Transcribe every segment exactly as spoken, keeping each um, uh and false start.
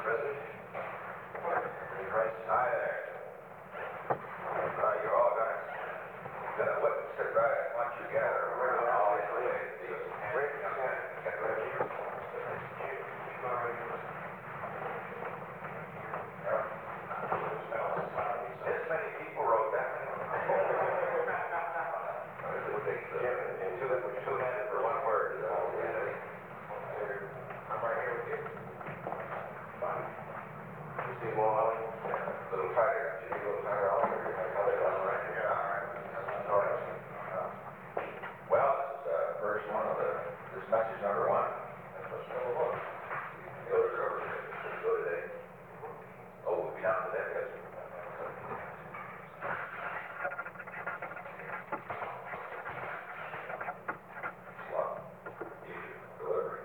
President. Any questions? Hi there. Uh, you're all gonna, gonna what, sit right once you gather around all these these hands, young men, get ready. This many people wrote that. Two, two men for one word. I'm right here with you. You see Wally? Little tighter. You see a little tighter all over here. All right. Yeah, all right. All right. Uh, well, this is uh, verse one of the, this message number one. That's what's number one. Go to the go today. Oh, we'll be down to that, guys. Slot. Easy. Delivery.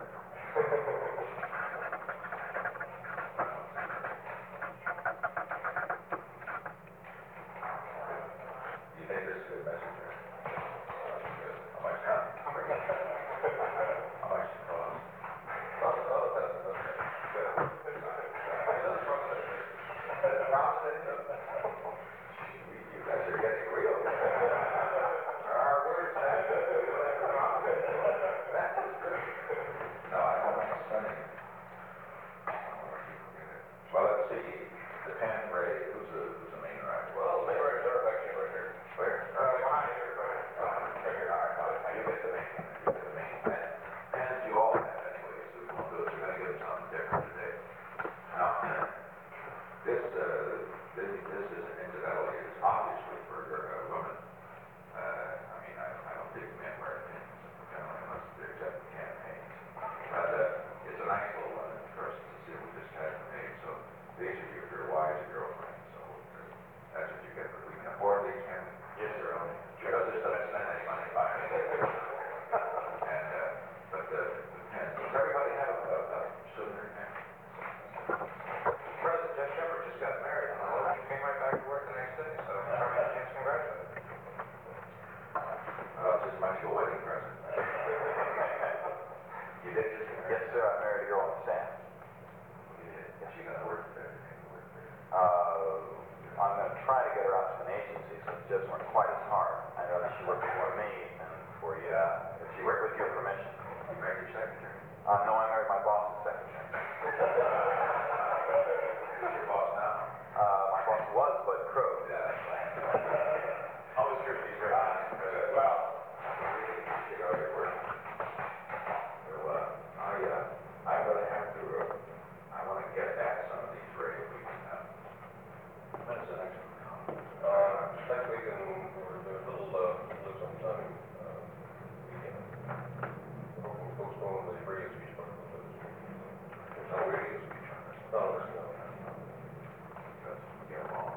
You think this is a good message? How much time? How much cost? Oh, oh, that's okay. You guys are getting real. Our words. That is good. No, I don't want to spend it. Well, let's see. The pen Ray. Who's the who's the main writer? Well, the main writers are actually right here. Where? Uh, behind here, right? Uh, right here. All right. All right. You get the main. You get the main pen. Pens you all have anyway, so we won't do it. We're going to get something different today. Now, this uh, this this is an incidentally. It's obviously for a woman. Uh, I mean, I, I don't think men wear pins, generally, unless they're just campaigns. But uh, it's a nice little one for us to see. We just had them made. So these are your, your wives and girlfriends. So uh, that's what you get. But we can afford these men. Yes, sir. Because this doesn't spend any money buying it. And uh, but the, the pens. Does everybody have a, a, a souvenir pen? President Jeff Shepard just got married. And he came right back to work the next day. So I'm trying to get congratulated. Uh, it's just my school wedding present. You did just get married? Yes, sir. I married a girl in Sam. You did? Is she going to work there? Uh, I'm going to try to get her out to an agency, so it just weren't quite as hard. I know that she worked for me and for you. Uh, if she worked with your permission. You married your secretary? Uh, no, I married my boss's secretary. Who's your boss now? Uh, my boss was Bud Crow. Yeah, that's right. Always true. He's very honest. Well, really appreciate all your work. So, uh, I, uh, I'm going to have to, uh, I want to get at some of these Ray if we can. Uh, when's the next one? Uh, next week, and we're doing a little, uh, little sometime, uh, weekend. We're going to postpone the radio speech part. No radio speech on this. No, there's no. Because we get along.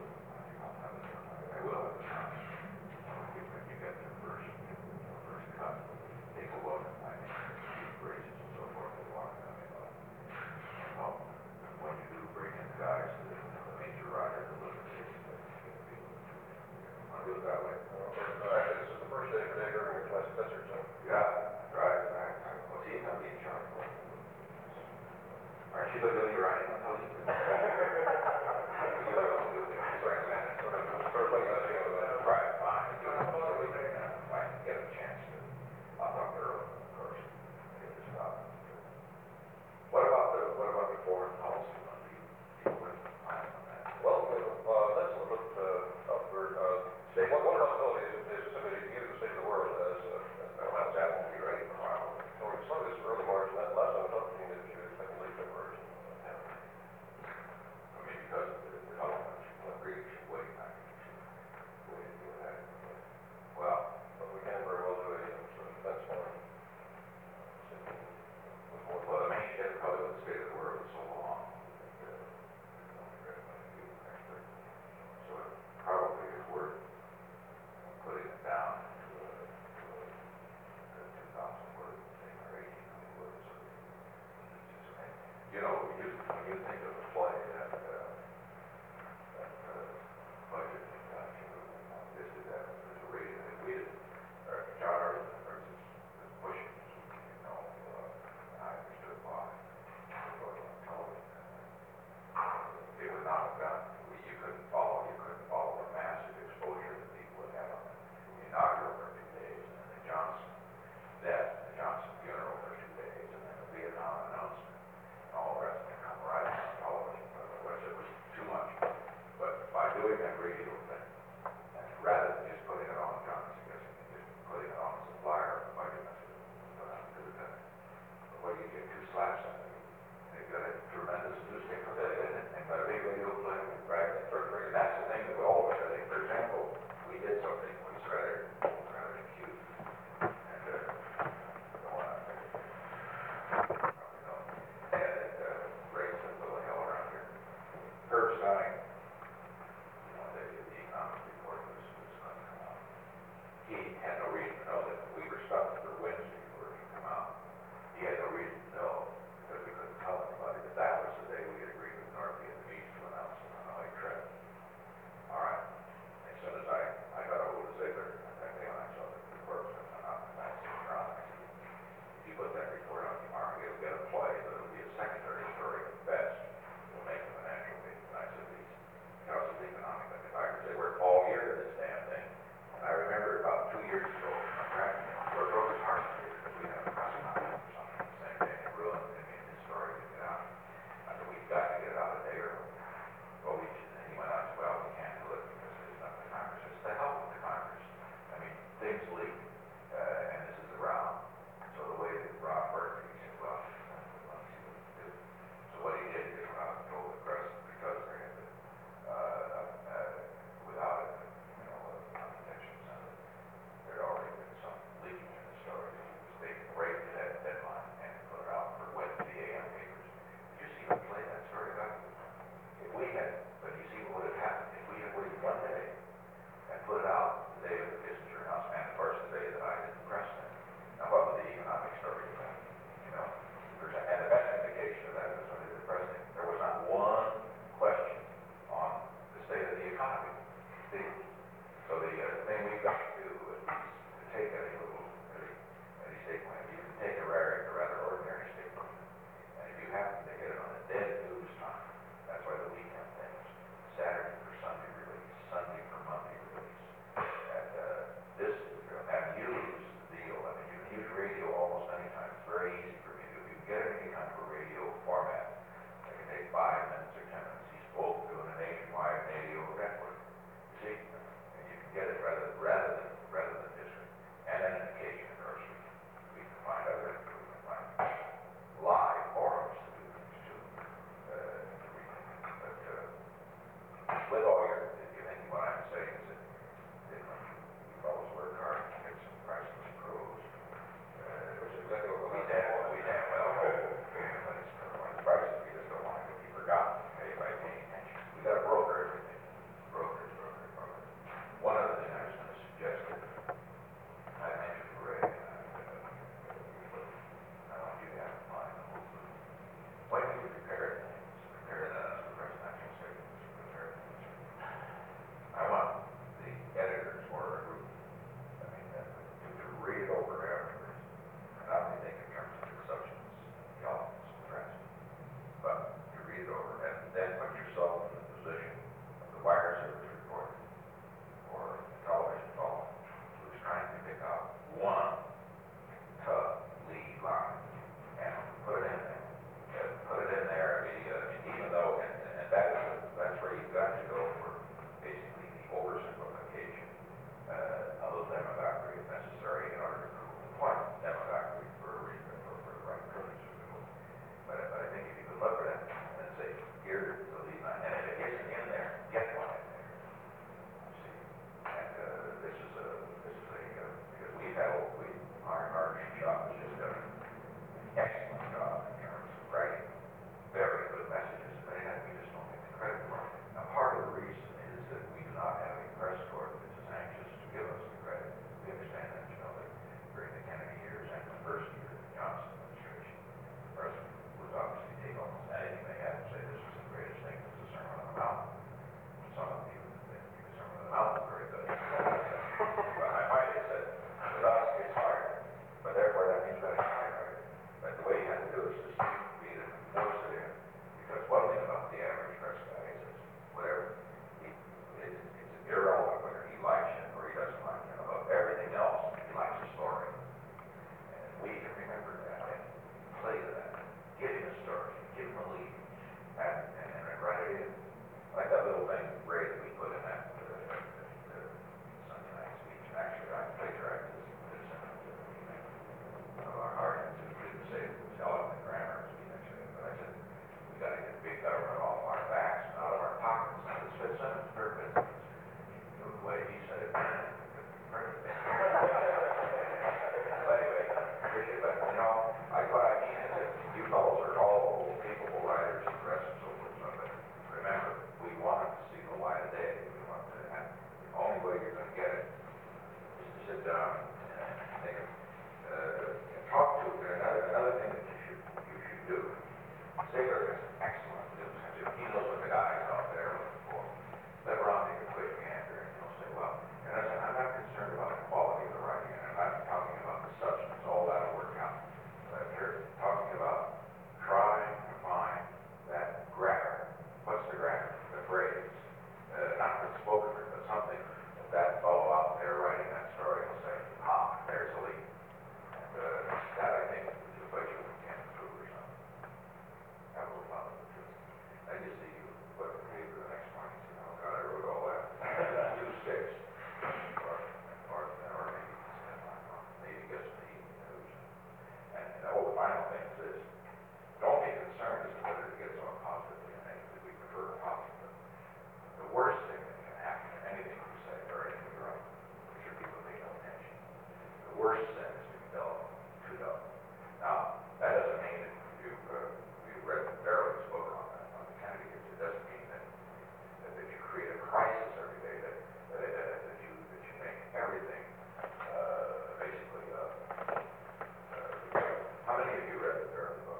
I will have a chance. When you get the first, first cut, take a look. I mean, phrases and so forth. They want to come in. Well, when you do bring in guys, the, the major writer, the little things, want to do it that way. Uh, actually, this is the first day of the day during your class test, so. Yeah, right, right, right. Well, see, I'm being charged. Aren't you good at your writing? I'll tell you. Right, fine. Do it so we can, uh, I can get a chance to, I'll talk to Earl, of course, get this stuff. What about the, what about the foreign policy? Do you, do you with plans on that? Well, uh, that's a little bit, uh, up for, uh, one, one possibility is, is simply to give the state of the world as, uh, as, Well, that won't be ready for a while. or some of this early March, and that last time I talked to you, that you were expecting late February. I mean, because of the development, well, really should wait. I mean, we didn't do that. Well, But we can very well do a, uh, sort of defense forum. With more, well, the main difficulty with the state of the world is so long. That, uh, there's only very many people actually. So it probably is worth putting it down to a, to a, a two thousand word thing or eighteen hundred words. So it's just, you know, when you, when you think of a play that, uh, that uh, budget thing, uh, you know, this is that, there's a rating that we did, or John Earth versus Bush, you know, uh, and I understood why. It was on television. with all your, if you think what I'm saying is that, that when you, you always work hard to get some priceless prose, uh, Which is exactly what we we're damn, we damn well know when it's, when it's priceless, we just don't want it to be forgotten, okay, by paying attention. We gotta broker everything, broker, broker, broker. One other thing I was gonna suggest, I mentioned Ray, and I, uh, I want you to have in mind, when you prepare things, prepare that as a presidential statement, prepare things. I want the editors or a group, I mean, uh, to, to read it over afterwards, and not only think in terms of exceptions, the elements of the press, but you read it over and then put yourself in the position of the wire service reporter or the television fellow who's trying to pick out one tough lead line and put it in there. Uh, put it in there, I mean, uh, even though, and, and that is, that's where you've got to go for basically the oversimplification uh, of the demagoguery if necessary in order to prove the point. Demagoguery for a reason, for, for the right purpose. But, but I think if you could look at it and say, here's the lead line, and if it isn't in there, get one in there. See, and uh, this is a, this is a, uh, because we've had, we, our, our shop has just done an excellent job in terms of writing very good messages, but again, we just don't get the credit for it. Now, part of the reason is that we do not have a press corps that is as anxious to give us the credit. We understand that, you know, that during the Kennedy years and the first year of the Johnson administration, the president would obviously take almost anything they had and say this was the greatest thing, this is the Sermon on the Mount. Some of you think the Sermon on the Mount was very good. But I might have said, with us, it's hard, but therefore that means that it's hard, right? But the way you have to do it is just read it and force it in. Because one thing about the average press guy is that whatever, he, it, it's irrelevant whether he likes it or he doesn't like it. Above everything else, he likes the story. And we can remember that and play to that. Give him a story, give him a lead, and, and, and write it in. Like that little thing, Ray, that we put in that uh, uh, Sunday night speech. Actually, I plagiarized this, this sentence of our heart. It didn't say it was eloquent grammar, as we mentioned it, but I said, we got to get big government off our backs and out of our pockets. Now, this fifth sentence, third sentence, you know, the way he said it, perfect. But anyway, but, you know, I, what I mean is that you fellows are all capable writers and press and so forth, so but remember, we want to see the light of day. We want to, and the only way you're going to get it is to sit down and think, uh, and talk to it. Another, another thing that you should, you should do, Sager has excellent news. He knows what the guys out there are looking for. Let Ron take a quick gander and he'll say, well, and I said, I'm not concerned about the quality of the writing, and I'm not talking about the substance, all that'll work out. But you're talking about trying to find that grammar. What's the grammar? The phrase. Uh, not the spoken word, but something that that fellow out there writing that story will say, ah, there's a lead. And uh, that, I think, is a place you can improve or something. That will follow the truth. I just see you put the paper the next morning, you know, God, I wrote all that. Two six. Or, or, or maybe, maybe just the news. And, and oh, the final thing is this. Don't be concerned as to whether it gets on positively or negatively. We prefer positive. The worst thing that can happen to anything you say or anything you write, which are people pay no attention. The worst thing is to be dull, too dull. Now, that doesn't mean that you, uh, you read Barrow's book on that, on the Kennedy years. It doesn't mean that, that, that you create a crisis every day, that, that, that, that, you, that you make everything uh, basically, uh, uh, how many of you read the Barrow's book?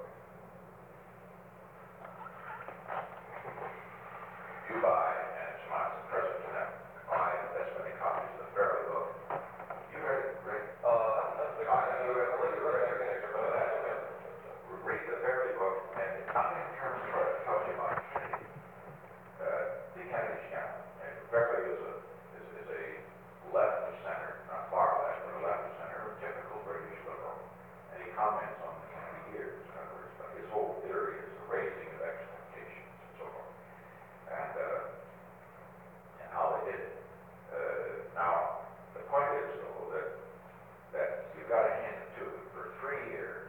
You buy, and it's not the president to them, buy as many copies of the Fairley book. You read it, right? Uh, that's the guy. You read it, you read it, you read it. Read the Fairley book, and not in terms of what I told you about Kennedy. Uh, the Kennedy scandal. And Fairley is a, is, is a left of center, not far left, but a left of center, a typical British liberal. And he comments on the Kennedy years, in other words, but his whole theory is the raising of expectations and so forth. And, uh, and how they did it. Uh, now, the point is, though, that, that you've got to hand it to them. For three years,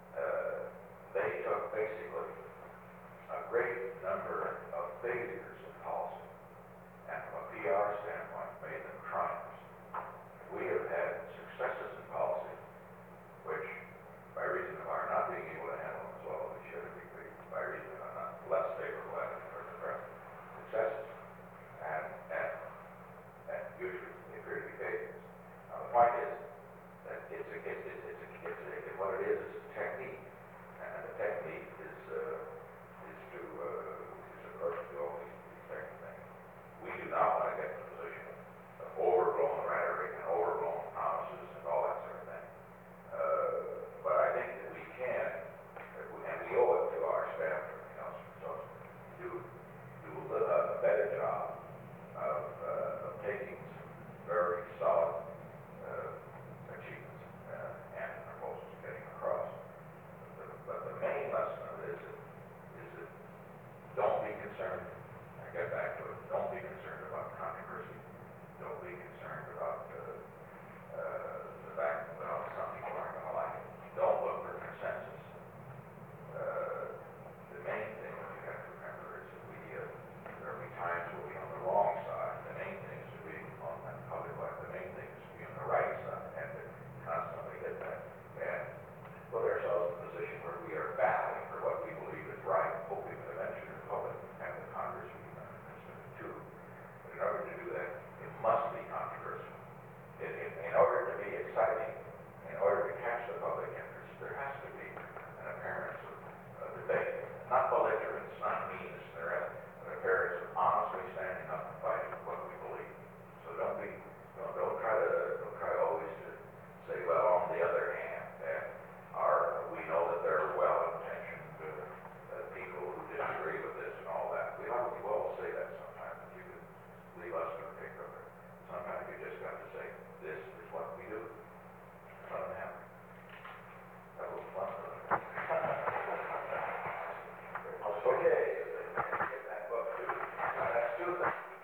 uh, they took basically a great number of failures in P R standpoint, made them triumphs. We have had successes in policy, which, by reason of our not being able to handle them as well as we should, we, we, by reason of our not less favorable attitude for the present successes, and, and, and usually they appear to be failures. Now, the point is that it's a, it's, it's, it's, a, it's, a, it's what it is, is a technique, and the technique is, uh, is to, uh, is of course to do all these, these types of things. We do not want to get in the position of overblown rhetoric and overblown promises and all that sort of thing. Uh, but I think that we can, and we owe it to our staff, you know, so do do a better job of, uh, of taking some very solid uh, achievements uh, and proposals getting across. But the, but the main lesson of this is, is that don't be concerned. I get back to it. Don't be concerned about controversy. Don't be concerned about uh, uh, the fact that well, some people aren't going to like it. Don't look for consensus. Uh, the main thing that you have to remember is that we, uh, there will be times we'll be on the wrong side. The main thing is to be on the public life. The main thing is to be on the right side and to constantly hit that and put ourselves in a position where we are battling for what we believe is right, hoping that eventually the public and the Congress will be beneficial too. But in order to do that, it must be controversial. In, in, in order to be exciting, in order to catch the public interest, there has to be an appearance of, of debate, not belligerence, not meanness, there has an appearance of honestly standing up and fighting for what we believe. So don't be, don't, don't try to, don't try always to say, well, on the other hand, that are, we know that there are well-intentioned uh, uh, people who disagree with this and all that. We all, we all say that sometimes, but you can leave us to pick of it. Sometimes you just got to say, this is what we do. Let them have it. That was fun. Okay, get that book too. Now, that's two things.